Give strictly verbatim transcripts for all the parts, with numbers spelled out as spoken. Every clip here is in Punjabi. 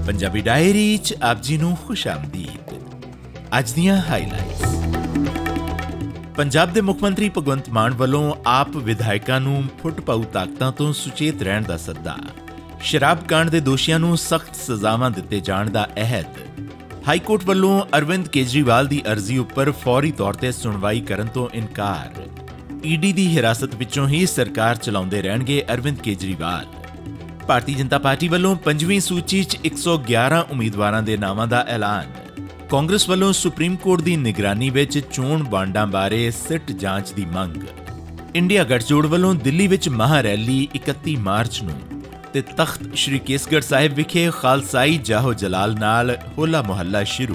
ਪੰਜਾਬੀ ਡਾਇਰੀ 'ਚ ਆਪ ਜੀ ਨੂੰ ਖੁਸ਼ ਆਮਦੀਦ। ਅੱਜ ਦੀਆਂ ਹਾਈਲਾਈਟਸ। ਪੰਜਾਬ ਦੇ ਮੁੱਖ ਮੰਤਰੀ ਭਗਵੰਤ ਮਾਨ ਵੱਲੋਂ ਆਪ ਵਿਧਾਇਕਾਂ ਨੂੰ ਫੁੱਟ ਪਾਊ ਤਾਕਤਾਂ ਤੋਂ ਸੁਚੇਤ ਰਹਿਣ ਦਾ ਸੱਦਾ। ਸ਼ਰਾਬ ਕਾਂਡ ਦੇ ਦੋਸ਼ੀਆਂ ਨੂੰ ਸਖਤ ਸਜ਼ਾਵਾਂ ਦਿੱਤੇ ਜਾਣ ਦਾ ਅਹਿਦ। ਹਾਈਕੋਰਟ ਵੱਲੋਂ ਅਰਵਿੰਦ ਕੇਜਰੀਵਾਲ ਦੀ ਅਰਜ਼ੀ ਉੱਪਰ ਫੌਰੀ ਤੌਰ ਤੇ ਸੁਣਵਾਈ ਕਰਨ ਤੋਂ ਇਨਕਾਰ। ਈਡੀ ਦੀ ਹਿਰਾਸਤ ਵਿੱਚੋਂ ਹੀ ਸਰਕਾਰ ਚਲਾਉਂਦੇ ਰਹਿਣਗੇ ਅਰਵਿੰਦ ਕੇਜਰੀਵਾਲ। ਭਾਰਤੀ ਜਨਤਾ ਪਾਰਟੀ ਵੱਲੋਂ ਪੰਜਵੀਂ ਸੂਚੀ 'ਚ ਇੱਕ ਸੌ ਗਿਆਰਾਂ ਉਮੀਦਵਾਰਾਂ ਦੇ ਨਾਵਾਂ ਦਾ ਐਲਾਨ। ਕਾਂਗਰਸ ਵੱਲੋਂ ਸੁਪਰੀਮ ਕੋਰਟ ਦੀ ਨਿਗਰਾਨੀ ਵਿੱਚ ਚੋਣ ਬਾਂਡਾਂ ਬਾਰੇ ਸਿੱਟ ਜਾਂਚ ਦੀ ਮੰਗ। ਇੰਡੀਆ ਗੱਠਜੋੜ ਵੱਲੋਂ ਦਿੱਲੀ ਵਿੱਚ ਮਹਾਂ ਰੈਲੀ ਇਕੱਤੀ ਮਾਰਚ ਨੂੰ ਤੇ ਤਖਤ ਸ਼੍ਰੀ ਕੇਸਗੜ੍ਹ ਸਾਹਿਬ ਵਿਖੇ ਖਾਲਸਾਈ ਜਾਹੋ ਜਲਾਲ ਨਾਲ ਹੋਲਾ ਮੁਹੱਲਾ ਸ਼ੁਰੂ।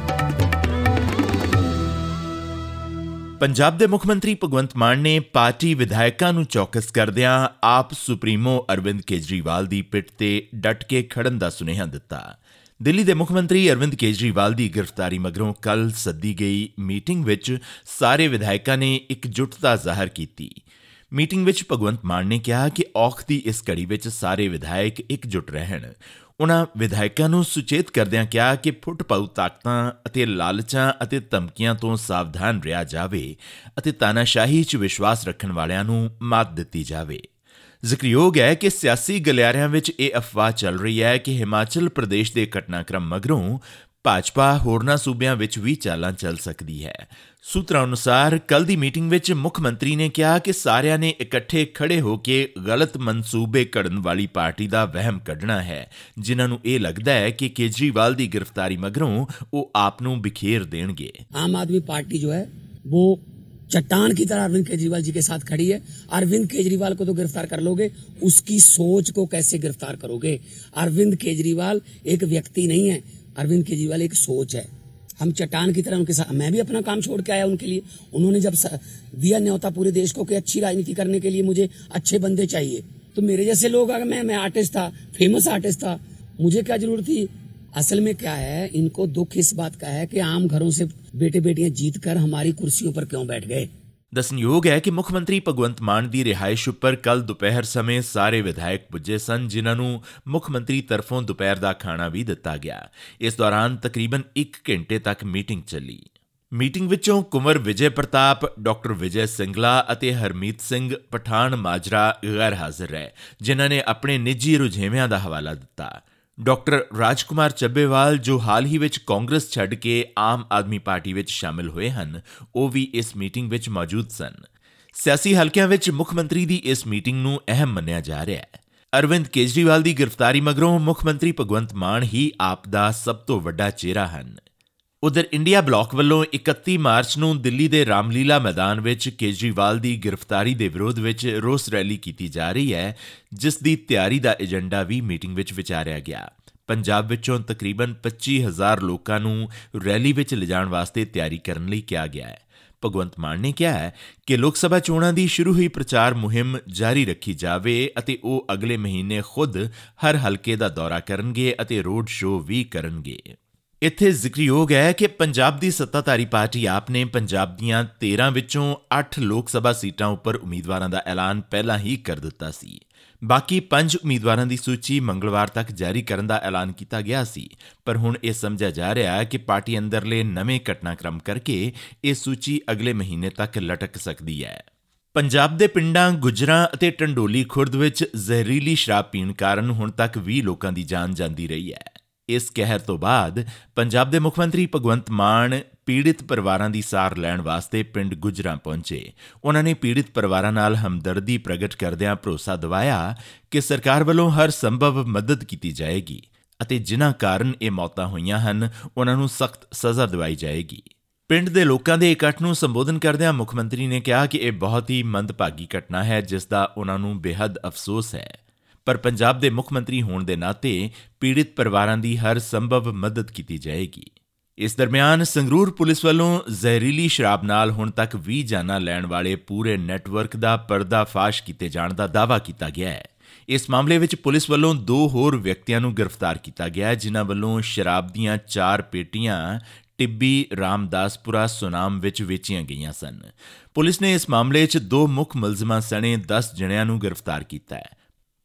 ਪੰਜਾਬ ਦੇ ਮੁੱਖ ਮੰਤਰੀ ਭਗਵੰਤ ਮਾਨ ਨੇ ਪਾਰਟੀ ਵਿਧਾਇਕਾਂ ਨੂੰ ਚੌਕਸ ਕਰਦਿਆਂ ਆਪ ਸੁਪਰੀਮੋ ਅਰਵਿੰਦ ਕੇਜਰੀਵਾਲ ਦੀ ਪਿੱਠ ਤੇ ਡਟ ਕੇ ਖੜਨ ਦਾ ਸੁਨੇਹਾ ਦਿੱਤਾ। ਦਿੱਲੀ ਦੇ ਮੁੱਖ ਮੰਤਰੀ ਅਰਵਿੰਦ ਕੇਜਰੀਵਾਲ ਦੀ ਗ੍ਰਿਫਤਾਰੀ ਮਗਰੋਂ ਕੱਲ੍ਹ ਸੱਦੀ ਗਈ ਮੀਟਿੰਗ ਵਿੱਚ ਸਾਰੇ ਵਿਧਾਇਕਾਂ ਨੇ ਇਕਜੁੱਟਤਾ ਜ਼ਾਹਰ ਕੀਤੀ। ਮੀਟਿੰਗ ਵਿੱਚ ਭਗਵੰਤ ਮਾਨ ਨੇ ਕਿਹਾ ਕਿ ਔਖ ਦੀ ਇਸ ਘੜੀ ਵਿੱਚ ਸਾਰੇ ਵਿਧਾਇਕ ਇਕਜੁੱਟ ਰਹਿਣ। ਉਨ੍ਹਾਂ ਵਿਧਾਇਕਾਂ ਨੂੰ ਸੁਚੇਤ ਕਰਦਿਆਂ ਕਿਹਾ ਕਿ ਫੁੱਟ ਪਾਊ ਤਾਕਤਾਂ ਅਤੇ ਲਾਲਚਾਂ ਅਤੇ ਧਮਕੀਆਂ ਤੋਂ ਸਾਵਧਾਨ ਰਿਹਾ ਜਾਵੇ ਅਤੇ ਤਾਨਾਸ਼ਾਹੀ 'ਚ ਵਿਸ਼ਵਾਸ ਰੱਖਣ ਵਾਲਿਆਂ ਨੂੰ ਮਾਤ ਦਿੱਤੀ ਜਾਵੇ। ਜ਼ਿਕਰਯੋਗ ਹੈ ਕਿ ਸਿਆਸੀ ਗਲਿਆਰਿਆਂ ਵਿੱਚ ਇਹ ਅਫਵਾਹ ਚੱਲ ਰਹੀ ਹੈ ਕਿ ਹਿਮਾਚਲ ਪ੍ਰਦੇਸ਼ ਦੇ ਘਟਨਾਕ੍ਰਮ ਮਗਰੋਂ ਭਾਜਪਾ ਹੋਰਨਾਂ ਸੂਬਿਆਂ ਵਿੱਚ ਵੀ ਚਾਲਾਂ ਚੱਲ ਸਕਦੀ ਹੈ। ਸੂਤਰਾਂ ਅਨੁਸਾਰ ਕੱਲ੍ਹ ਦੀ ਮੀਟਿੰਗ ਵਿੱਚ ਮੁੱਖ ਮੰਤਰੀ ਨੇ ਕਿਹਾ ਕਿ ਸਾਰਿਆਂ ਨੇ ਇਕੱਠੇ ਖੜੇ ਹੋ ਕੇ ਗਲਤ ਮਨਸੂਬੇ ਘੜਨ ਵਾਲੀ ਪਾਰਟੀ ਦਾ ਵਹਿਮ ਕੱਢਣਾ ਹੈ, ਜਿਨ੍ਹਾਂ ਨੂੰ ਇਹ ਲੱਗਦਾ ਹੈ ਕਿ ਕੇਜਰੀਵਾਲ ਦੀ ਗ੍ਰਿਫਤਾਰੀ ਮਗਰੋਂ ਉਹ ਆਪ ਨੂੰ ਬਿਖੇਰ ਦੇਣਗੇ। ਆਮ ਆਦਮੀ पार्टी जो है वो चट्टान की तरह अरविंद केजरीवाल जी के साथ खड़ी है। अरविंद केजरीवाल को तो गिरफ्तार कर लोगे, उसकी सोच को कैसे गिरफ्तार करोगे? अरविंद केजरीवाल एक व्यक्ति नहीं है, अरविंद केजरीवाल एक सोच है। हम चट्टान की तरह उनके साथ, मैं भी अपना काम छोड़ के आया उनके लिए। उन्होंने जब दिया न्योता पूरे देश को कि अच्छी राजनीति करने के लिए मुझे अच्छे बंदे चाहिए, तो मेरे जैसे लोग अगर मैं मैं आर्टिस्ट था, फेमस आर्टिस्ट था, मुझे क्या जरूरत थी? असल में क्या है, इनको दुख इस बात का है कि आम घरों से बेटे बेटियां जीत कर हमारी कुर्सियों पर क्यों बैठ गए। ਦੱਸਣਯੋਗ ਹੈ ਕਿ ਮੁੱਖ ਮੰਤਰੀ ਭਗਵੰਤ ਮਾਨ ਦੀ ਰਿਹਾਇਸ਼ ਉੱਪਰ ਕੱਲ੍ਹ ਦੁਪਹਿਰ ਸਮੇਂ ਸਾਰੇ ਵਿਧਾਇਕ ਪੁੱਜੇ ਸਨ, ਜਿਨ੍ਹਾਂ ਨੂੰ ਮੁੱਖ ਮੰਤਰੀ ਤਰਫੋਂ ਦੁਪਹਿਰ ਦਾ ਖਾਣਾ ਵੀ ਦਿੱਤਾ ਗਿਆ। ਇਸ ਦੌਰਾਨ ਤਕਰੀਬਨ ਇੱਕ ਘੰਟੇ ਤੱਕ ਮੀਟਿੰਗ ਚੱਲੀ। ਮੀਟਿੰਗ ਵਿੱਚੋਂ ਕੁੰਵਰ ਵਿਜੇ ਪ੍ਰਤਾਪ, ਡਾਕਟਰ ਵਿਜੇ ਸਿੰਗਲਾ ਅਤੇ ਹਰਮੀਤ ਸਿੰਘ ਪਠਾਨ ਮਾਜਰਾ ਗੈਰ ਹਾਜ਼ਰ ਰਹੇ, ਜਿਨ੍ਹਾਂ ਨੇ ਆਪਣੇ ਨਿੱਜੀ ਰੁਝੇਵਿਆਂ ਦਾ ਹਵਾਲਾ ਦਿੱਤਾ। ਡਾਕਟਰ ਰਾਜਕੁਮਾਰ ਚੱਬੇਵਾਲ, ਜੋ ਹਾਲ ਹੀ ਵਿੱਚ ਕਾਂਗਰਸ ਛੱਡ ਕੇ ਆਮ ਆਦਮੀ ਪਾਰਟੀ ਵਿੱਚ ਸ਼ਾਮਿਲ ਹੋਏ ਹਨ, ਉਹ ਵੀ ਇਸ ਮੀਟਿੰਗ ਵਿੱਚ ਮੌਜੂਦ ਸਨ। ਸਿਆਸੀ ਹਲਕਿਆਂ ਵਿੱਚ ਮੁੱਖ ਮੰਤਰੀ ਦੀ ਇਸ ਮੀਟਿੰਗ ਨੂੰ ਅਹਿਮ ਮੰਨਿਆ ਜਾ ਰਿਹਾ ਹੈ। ਅਰਵਿੰਦ ਕੇਜਰੀਵਾਲ ਦੀ ਗ੍ਰਿਫਤਾਰੀ ਮਗਰੋਂ ਮੁੱਖ ਮੰਤਰੀ ਭਗਵੰਤ ਮਾਨ ਹੀ ਆਪ ਦਾ ਸਭ ਤੋਂ ਵੱਡਾ ਚਿਹਰਾ ਹਨ। ਉਧਰ ਇੰਡੀਆ ਬਲਾਕ ਵੱਲੋਂ ਇਕੱਤੀ ਮਾਰਚ ਨੂੰ ਦਿੱਲੀ ਦੇ ਰਾਮਲੀਲਾ ਮੈਦਾਨ ਵਿੱਚ ਕੇਜਰੀਵਾਲ ਦੀ ਗ੍ਰਿਫਤਾਰੀ ਦੇ ਵਿਰੋਧ ਵਿੱਚ ਰੋਸ ਰੈਲੀ ਕੀਤੀ ਜਾ ਰਹੀ ਹੈ, ਜਿਸ ਦੀ ਤਿਆਰੀ ਦਾ ਏਜੰਡਾ ਵੀ ਮੀਟਿੰਗ ਵਿੱਚ ਵਿਚਾਰਿਆ ਗਿਆ। ਪੰਜਾਬ ਵਿੱਚੋਂ ਤਕਰੀਬਨ ਪੱਚੀ ਹਜ਼ਾਰ ਲੋਕਾਂ ਨੂੰ ਰੈਲੀ ਵਿੱਚ ਲਿਜਾਣ ਵਾਸਤੇ ਤਿਆਰੀ ਕਰਨ ਲਈ ਕਿਹਾ ਗਿਆ ਹੈ। ਭਗਵੰਤ ਮਾਨ ਨੇ ਕਿਹਾ ਹੈ ਕਿ ਲੋਕ ਸਭਾ ਚੋਣਾਂ ਦੀ ਸ਼ੁਰੂ ਹੋਈ ਪ੍ਰਚਾਰ ਮੁਹਿੰਮ ਜਾਰੀ ਰੱਖੀ ਜਾਵੇ ਅਤੇ ਉਹ ਅਗਲੇ ਮਹੀਨੇ ਖੁਦ ਹਰ ਹਲਕੇ ਦਾ ਦੌਰਾ ਕਰਨਗੇ ਅਤੇ ਰੋਡ ਸ਼ੋਅ ਵੀ ਕਰਨਗੇ। ਇੱਥੇ ਜ਼ਿਕਰਯੋਗ ਹੈ ਕਿ ਪੰਜਾਬ ਦੀ ਸੱਤਾਧਾਰੀ ਪਾਰਟੀ ਆਪ ਨੇ ਪੰਜਾਬ ਦੀਆਂ ਤੇਰਾਂ ਵਿੱਚੋਂ ਅੱਠ ਲੋਕ ਸਭਾ ਸੀਟਾਂ ਉੱਪਰ ਉਮੀਦਵਾਰਾਂ ਦਾ ਐਲਾਨ ਪਹਿਲਾਂ ਹੀ ਕਰ ਦਿੱਤਾ ਸੀ। ਬਾਕੀ ਪੰਜ ਉਮੀਦਵਾਰਾਂ ਦੀ ਸੂਚੀ ਮੰਗਲਵਾਰ ਤੱਕ ਜਾਰੀ ਕਰਨ ਦਾ ਐਲਾਨ ਕੀਤਾ ਗਿਆ ਸੀ, ਪਰ ਹੁਣ ਇਹ ਸਮਝਿਆ ਜਾ ਰਿਹਾ ਹੈ ਕਿ ਪਾਰਟੀ ਅੰਦਰਲੇ ਨਵੇਂ ਘਟਨਾਕ੍ਰਮ ਕਰਕੇ ਇਹ ਸੂਚੀ ਅਗਲੇ ਮਹੀਨੇ ਤੱਕ ਲਟਕ ਸਕਦੀ ਹੈ। ਪੰਜਾਬ ਦੇ ਪਿੰਡਾਂ ਗੁੱਜਰਾਂ ਅਤੇ ਟੰਡੋਲੀ ਖੁਰਦ ਵਿੱਚ ਜ਼ਹਿਰੀਲੀ ਸ਼ਰਾਬ ਪੀਣ ਕਾਰਨ ਹੁਣ ਤੱਕ ਵੀਹ ਲੋਕਾਂ ਦੀ ਜਾਨ ਜਾਂਦੀ ਰਹੀ ਹੈ। ਇਸ ਕਹਿਰ ਤੋਂ ਬਾਅਦ ਪੰਜਾਬ ਦੇ ਮੁੱਖ ਮੰਤਰੀ ਭਗਵੰਤ ਮਾਨ ਪੀੜਿਤ ਪਰਿਵਾਰਾਂ ਦੀ ਸਾਰ ਲੈਣ ਵਾਸਤੇ ਪਿੰਡ ਗੁੱਜਰਾਂ ਪਹੁੰਚੇ। ਉਹਨਾਂ ਨੇ ਪੀੜਿਤ ਪਰਿਵਾਰਾਂ ਨਾਲ ਹਮਦਰਦੀ ਪ੍ਰਗਟ ਕਰਦਿਆਂ ਭਰੋਸਾ ਦਿਵਾਇਆ ਕਿ ਸਰਕਾਰ ਵੱਲੋਂ ਹਰ ਸੰਭਵ ਮਦਦ ਕੀਤੀ ਜਾਏਗੀ ਅਤੇ ਜਿਨ੍ਹਾਂ ਕਾਰਨ ਇਹ ਮੌਤਾਂ ਹੋਈਆਂ ਹਨ, ਉਹਨਾਂ ਨੂੰ ਸਖਤ ਸਜ਼ਾ ਦਿਵਾਈ ਜਾਏਗੀ। ਪਿੰਡ ਦੇ ਲੋਕਾਂ ਦੇ ਇਕੱਠ ਨੂੰ ਸੰਬੋਧਨ ਕਰਦਿਆਂ ਮੁੱਖ ਮੰਤਰੀ ਨੇ ਕਿਹਾ ਕਿ ਇਹ ਬਹੁਤ ਹੀ ਮੰਦਭਾਗੀ ਘਟਨਾ ਹੈ, ਜਿਸ ਦਾ ਉਹਨਾਂ ਨੂੰ ਬੇਹੱਦ ਅਫਸੋਸ ਹੈ, ਪਰ ਪੰਜਾਬ ਦੇ ਮੁੱਖ ਮੰਤਰੀ ਹੋਣ ਦੇ ਨਾਤੇ ਪੀੜਿਤ ਪਰਿਵਾਰਾਂ ਦੀ ਹਰ ਸੰਭਵ ਮਦਦ ਕੀਤੀ ਜਾਏਗੀ। ਇਸ ਦਰਮਿਆਨ ਸੰਗਰੂਰ ਪੁਲਿਸ ਵੱਲੋਂ ਜ਼ਹਿਰੀਲੀ ਸ਼ਰਾਬ ਨਾਲ ਹੁਣ ਤੱਕ ਵੀਹ ਜਾਨਾਂ ਲੈਣ ਵਾਲੇ ਪੂਰੇ ਨੈਟਵਰਕ ਦਾ ਪਰਦਾਫਾਸ਼ ਕੀਤੇ ਜਾਣ ਦਾ ਦਾਅਵਾ ਕੀਤਾ ਗਿਆ ਹੈ। ਇਸ ਮਾਮਲੇ ਵਿੱਚ ਪੁਲਿਸ ਵੱਲੋਂ ਦੋ ਹੋਰ ਵਿਅਕਤੀਆਂ ਨੂੰ ਗ੍ਰਿਫਤਾਰ ਕੀਤਾ ਗਿਆ, ਜਿਨ੍ਹਾਂ ਵੱਲੋਂ ਸ਼ਰਾਬ ਦੀਆਂ ਚਾਰ ਪੇਟੀਆਂ ਟਿੱਬੀ ਰਾਮਦਾਸਪੁਰਾ ਸੁਨਾਮ ਵਿੱਚ ਵੇਚੀਆਂ ਗਈਆਂ ਸਨ। ਪੁਲਿਸ ਨੇ ਇਸ ਮਾਮਲੇ 'ਚ ਦੋ ਮੁੱਖ ਮੁਲਜ਼ਮਾਂ ਸਣੇ ਦਸ ਜਣਿਆਂ ਨੂੰ ਗ੍ਰਿਫਤਾਰ ਕੀਤਾ ਹੈ।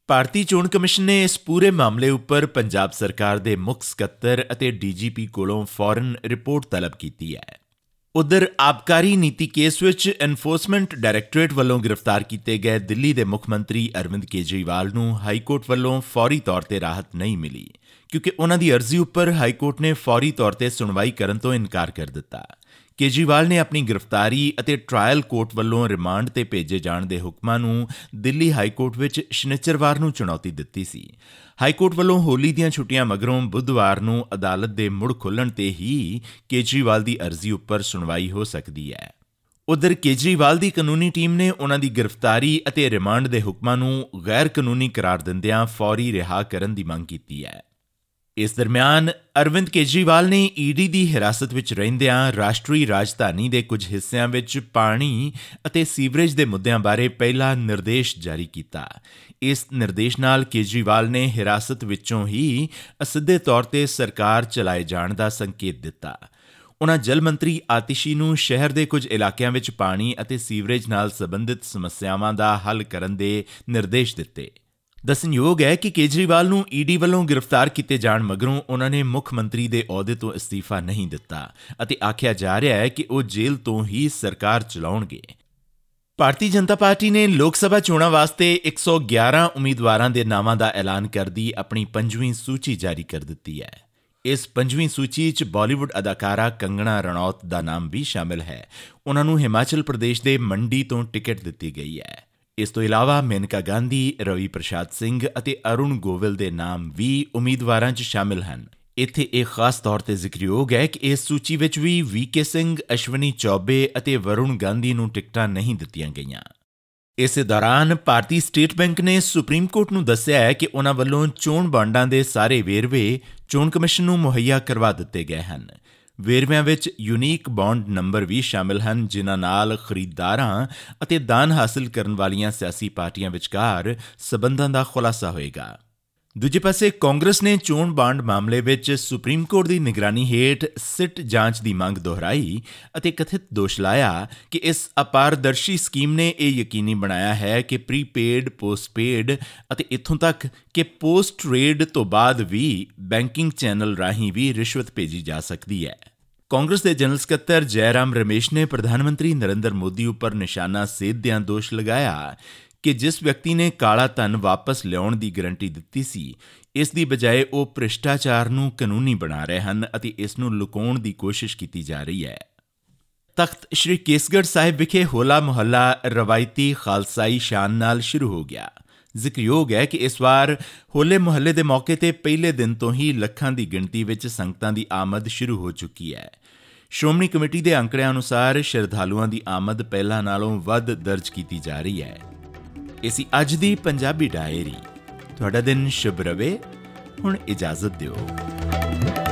ਭਾਰਤੀ ਚੋਣ ਕਮਿਸ਼ਨ ਨੇ ਇਸ ਪੂਰੇ ਮਾਮਲੇ ਉੱਪਰ ਪੰਜਾਬ ਸਰਕਾਰ ਦੇ ਮੁੱਖ ਸਕੱਤਰ ਅਤੇ ਡੀ ਜੀ ਪੀ ਕੋਲੋਂ ਫੌਰਨ ਰਿਪੋਰਟ ਤਲਬ ਕੀਤੀ ਹੈ। ਉਧਰ ਆਬਕਾਰੀ ਨੀਤੀ ਕੇਸ ਵਿੱਚ ਐਨਫੋਰਸਮੈਂਟ ਡਾਇਰੈਕਟੋਰੇਟ ਵੱਲੋਂ ਗ੍ਰਿਫਤਾਰ ਕੀਤੇ ਗਏ ਦਿੱਲੀ ਦੇ ਮੁੱਖ ਮੰਤਰੀ ਅਰਵਿੰਦ ਕੇਜਰੀਵਾਲ ਨੂੰ ਹਾਈਕੋਰਟ ਵੱਲੋਂ ਫੌਰੀ ਤੌਰ ਤੇ ਰਾਹਤ ਨਹੀਂ ਮਿਲੀ, ਕਿਉਂਕਿ ਉਹਨਾਂ ਦੀ ਅਰਜ਼ੀ ਉੱਪਰ ਹਾਈਕੋਰਟ ਨੇ ਫੌਰੀ ਤੌਰ ਤੇ ਸੁਣਵਾਈ ਕਰਨ ਤੋਂ ਇਨਕਾਰ ਕਰ ਦਿੱਤਾ। ਕੇਜਰੀਵਾਲ ਨੇ ਆਪਣੀ ਗ੍ਰਿਫਤਾਰੀ ਅਤੇ ਟ੍ਰਾਇਲ ਕੋਰਟ ਵੱਲੋਂ ਰਿਮਾਂਡ ਤੇ ਭੇਜੇ ਜਾਣ ਦੇ ਹੁਕਮਾਂ ਨੂੰ ਦਿੱਲੀ ਹਾਈਕੋਰਟ ਵਿੱਚ ਸ਼ਨਿਚਰਵਾਰ ਨੂੰ ਚੁਣੌਤੀ ਦਿੱਤੀ ਸੀ। ਹਾਈਕੋਰਟ ਵੱਲੋਂ ਹੋਲੀ ਦੀਆਂ ਛੁੱਟੀਆਂ ਮਗਰੋਂ ਬੁੱਧਵਾਰ ਨੂੰ ਅਦਾਲਤ ਦੇ ਮੁੜ ਖੁੱਲ੍ਹਣ ਤੇ ਹੀ ਕੇਜਰੀਵਾਲ ਦੀ ਅਰਜ਼ੀ ਉੱਪਰ ਸੁਣਵਾਈ ਹੋ ਸਕਦੀ ਹੈ। ਉਧਰ ਕੇਜਰੀਵਾਲ ਦੀ ਕਾਨੂੰਨੀ ਟੀਮ ਨੇ ਉਹਨਾਂ ਦੀ ਗ੍ਰਿਫਤਾਰੀ ਅਤੇ ਰਿਮਾਂਡ ਦੇ ਹੁਕਮਾਂ ਨੂੰ ਗੈਰ ਕਾਨੂੰਨੀ ਕਰਾਰ ਦਿੰਦਿਆਂ ਫੌਰੀ ਰਿਹਾ ਕਰਨ ਦੀ ਮੰਗ ਕੀਤੀ ਹੈ। ਇਸ ਦਰਮਿਆਨ ਅਰਵਿੰਦ ਕੇਜਰੀਵਾਲ ਨੇ ਈ ਡੀ ਦੀ ਹਿਰਾਸਤ ਵਿੱਚ ਰਹਿੰਦਿਆਂ ਰਾਸ਼ਟਰੀ ਰਾਜਧਾਨੀ ਦੇ ਕੁਝ ਹਿੱਸਿਆਂ ਵਿੱਚ ਪਾਣੀ ਅਤੇ ਸੀਵਰੇਜ ਦੇ ਮੁੱਦਿਆਂ ਬਾਰੇ ਪਹਿਲਾ ਨਿਰਦੇਸ਼ ਜਾਰੀ ਕੀਤਾ। ਇਸ ਨਿਰਦੇਸ਼ ਨਾਲ ਕੇਜਰੀਵਾਲ ਨੇ ਹਿਰਾਸਤ ਵਿੱਚੋਂ ਹੀ ਅਸਿੱਧੇ ਤੌਰ ਤੇ ਸਰਕਾਰ ਚਲਾਏ ਜਾਣ ਦਾ ਸੰਕੇਤ ਦਿੱਤਾ। ਉਨ੍ਹਾਂ ਜਲ ਮੰਤਰੀ ਆਤਿਸ਼ੀ ਨੂੰ ਸ਼ਹਿਰ ਦੇ ਕੁਝ ਇਲਾਕਿਆਂ ਵਿੱਚ ਪਾਣੀ ਅਤੇ ਸੀਵਰੇਜ ਨਾਲ ਸੰਬੰਧਿਤ ਸਮੱਸਿਆਵਾਂ ਦਾ ਹੱਲ ਕਰਨ ਦੇ ਨਿਰਦੇਸ਼ ਦਿੱਤੇ। ਦੱਸਣਯੋਗ ਹੈ ਕਿ ਕੇਜਰੀਵਾਲ ਨੂੰ ਈ ਡੀ ਵੱਲੋਂ ਗ੍ਰਿਫਤਾਰ ਕੀਤੇ ਜਾਣ ਮਗਰੋਂ ਉਨ੍ਹਾਂ ਨੇ ਮੁੱਖ ਮੰਤਰੀ ਦੇ ਅਹੁਦੇ ਤੋਂ ਅਸਤੀਫਾ ਨਹੀਂ ਦਿੱਤਾ ਅਤੇ ਆਖਿਆ ਜਾ ਰਿਹਾ ਹੈ ਕਿ ਉਹ ਜੇਲ੍ਹ ਤੋਂ ਹੀ ਸਰਕਾਰ ਚਲਾਉਣਗੇ। ਭਾਰਤੀ ਜਨਤਾ ਪਾਰਟੀ ਨੇ ਲੋਕ ਸਭਾ ਚੋਣਾਂ ਵਾਸਤੇ ਇੱਕ ਸੌ ਗਿਆਰਾਂ ਉਮੀਦਵਾਰਾਂ ਦੇ ਨਾਵਾਂ ਦਾ ਐਲਾਨ ਕਰਦੀ ਆਪਣੀ ਪੰਜਵੀਂ ਸੂਚੀ ਜਾਰੀ ਕਰ ਦਿੱਤੀ ਹੈ। ਇਸ ਪੰਜਵੀਂ ਸੂਚੀ 'ਚ ਬਾਲੀਵੁੱਡ ਅਦਾਕਾਰਾ ਕੰਗਣਾ ਰਣੌਤ ਦਾ ਨਾਮ ਵੀ ਸ਼ਾਮਿਲ ਹੈ। ਉਨ੍ਹਾਂ ਨੂੰ ਹਿਮਾਚਲ ਪ੍ਰਦੇਸ਼ ਦੇ ਮੰਡੀ ਤੋਂ ਟਿਕਟ ਦਿੱਤੀ ਗਈ ਹੈ। ਇਸ ਤੋਂ ਇਲਾਵਾ ਮੇਨਕਾ ਗਾਂਧੀ, ਰਵੀ ਪ੍ਰਸ਼ਾਦ ਸਿੰਘ ਅਤੇ ਅਰੁਣ ਗੋਵਿਲ ਦੇ ਨਾਮ ਵੀ ਉਮੀਦਵਾਰਾਂ 'ਚ ਸ਼ਾਮਿਲ ਹਨ। ਇੱਥੇ ਇਹ ਖਾਸ ਤੌਰ ਤੇ ਜ਼ਿਕਰਯੋਗ ਹੈ ਕਿ ਇਸ ਸੂਚੀ ਵਿੱਚ ਵੀ ਵੀ ਕੇ ਸਿੰਘ, ਅਸ਼ਵਨੀ ਚੌਬੇ ਅਤੇ ਵਰੁਣ ਗਾਂਧੀ ਨੂੰ ਟਿਕਟਾਂ ਨਹੀਂ ਦਿੱਤੀਆਂ ਗਈਆਂ। ਇਸੇ ਦੌਰਾਨ ਭਾਰਤੀ ਸਟੇਟ ਬੈਂਕ ਨੇ ਸੁਪਰੀਮ ਕੋਰਟ ਨੂੰ ਦੱਸਿਆ ਹੈ ਕਿ ਉਨ੍ਹਾਂ ਵੱਲੋਂ ਚੋਣ ਬਾਂਡਾਂ ਦੇ ਸਾਰੇ ਵੇਰਵੇ ਚੋਣ ਕਮਿਸ਼ਨ ਨੂੰ ਮੁਹੱਈਆ ਕਰਵਾ ਦਿੱਤੇ ਗਏ ਹਨ। ਵੇਰਵਿਆਂ ਵਿੱਚ ਯੂਨੀਕ ਬੌਂਡ ਨੰਬਰ ਵੀ ਸ਼ਾਮਿਲ ਹਨ, ਜਿਨ੍ਹਾਂ ਨਾਲ ਖਰੀਦਦਾਰਾਂ ਅਤੇ ਦਾਨ ਹਾਸਲ ਕਰਨ ਵਾਲੀਆਂ ਸਿਆਸੀ ਪਾਰਟੀਆਂ ਵਿਚਕਾਰ ਸਬੰਧਾਂ ਦਾ ਖੁਲਾਸਾ ਹੋਏਗਾ। ਦੂਜੇ ਪਾਸੇ ਕਾਂਗਰਸ ਨੇ ਚੋਣ ਬਾਂਡ ਮਾਮਲੇ ਵਿੱਚ ਸੁਪਰੀਮ ਕੋਰਟ ਦੀ ਨਿਗਰਾਨੀ ਹੇਠ ਸਿੱਟ ਜਾਂਚ ਦੀ ਮੰਗ ਦੁਹਰਾਈ ਅਤੇ ਕਥਿਤ ਦੋਸ਼ ਲਾਇਆ ਕਿ ਇਸ ਅਪਾਰਦਰਸ਼ੀ ਸਕੀਮ ਨੇ ਇਹ ਯਕੀਨੀ ਬਣਾਇਆ ਹੈ ਕਿ ਪ੍ਰੀਪੇਡ, ਪੋਸਟਪੇਡ ਅਤੇ ਇੱਥੋਂ ਤੱਕ ਕਿ ਪੋਸਟ ਟ੍ਰੇਡ ਤੋਂ ਬਾਅਦ ਵੀ ਬੈਂਕਿੰਗ ਚੈਨਲ ਰਾਹੀਂ ਵੀ ਰਿਸ਼ਵਤ ਭੇਜੀ ਜਾ ਸਕਦੀ ਹੈ। ਕਾਂਗਰਸ ਦੇ ਜਨਰਲ ਸਕੱਤਰ ਜੈਰਾਮ ਰਮੇਸ਼ ਨੇ ਪ੍ਰਧਾਨ ਮੰਤਰੀ ਨਰਿੰਦਰ ਮੋਦੀ ਉੱਪਰ ਨਿਸ਼ਾਨਾ ਸਾਧਦਿਆਂ ਦੋਸ਼ ਲਗਾਇਆ ਕਿ ਜਿਸ ਵਿਅਕਤੀ ਨੇ ਕਾਲਾ ਧਨ ਵਾਪਸ ਲਿਆਉਣ ਦੀ ਗਰੰਟੀ ਦਿੱਤੀ ਸੀ, ਇਸ ਦੀ ਬਜਾਏ ਉਹ ਭ੍ਰਿਸ਼ਟਾਚਾਰ ਨੂੰ ਕਾਨੂੰਨੀ ਬਣਾ ਰਹੇ ਹਨ ਅਤੇ ਇਸ ਨੂੰ ਲੁਕਾਉਣ ਦੀ ਕੋਸ਼ਿਸ਼ ਕੀਤੀ ਜਾ ਰਹੀ ਹੈ। ਤਖਤ ਸ਼੍ਰੀ ਕੇਸਗੜ੍ਹ ਸਾਹਿਬ ਵਿਖੇ ਹੋਲਾ ਮੁਹੱਲਾ ਰਵਾਇਤੀ ਖਾਲਸਾਈ ਸ਼ਾਨ ਨਾਲ ਸ਼ੁਰੂ ਹੋ ਗਿਆ। ਜ਼ਿਕਰਯੋਗ ਹੈ ਕਿ ਇਸ ਵਾਰ ਹੋਲੇ ਮੁਹੱਲੇ ਦੇ ਮੌਕੇ ਤੇ ਪਹਿਲੇ ਦਿਨ ਤੋਂ ਹੀ ਲੱਖਾਂ ਦੀ ਗਿਣਤੀ ਵਿੱਚ ਸੰਗਤਾਂ ਦੀ ਆਮਦ ਸ਼ੁਰੂ ਹੋ ਚੁੱਕੀ ਹੈ। ਸ਼੍ਰੋਮਣੀ ਕਮੇਟੀ ਦੇ ਅੰਕੜਿਆਂ ਅਨੁਸਾਰ ਸ਼ਰਧਾਲੂਆਂ ਦੀ ਆਮਦ ਪਹਿਲਾਂ ਨਾਲੋਂ ਵੱਧ ਦਰਜ ਕੀਤੀ ਜਾ ਰਹੀ ਹੈ। ਇਹ ਸੀ ਅੱਜ ਦੀ ਪੰਜਾਬੀ ਡਾਇਰੀ। ਤੁਹਾਡਾ ਦਿਨ ਸ਼ੁਭ ਰਵੇ। ਹੁਣ ਇਜਾਜ਼ਤ ਦਿਓ।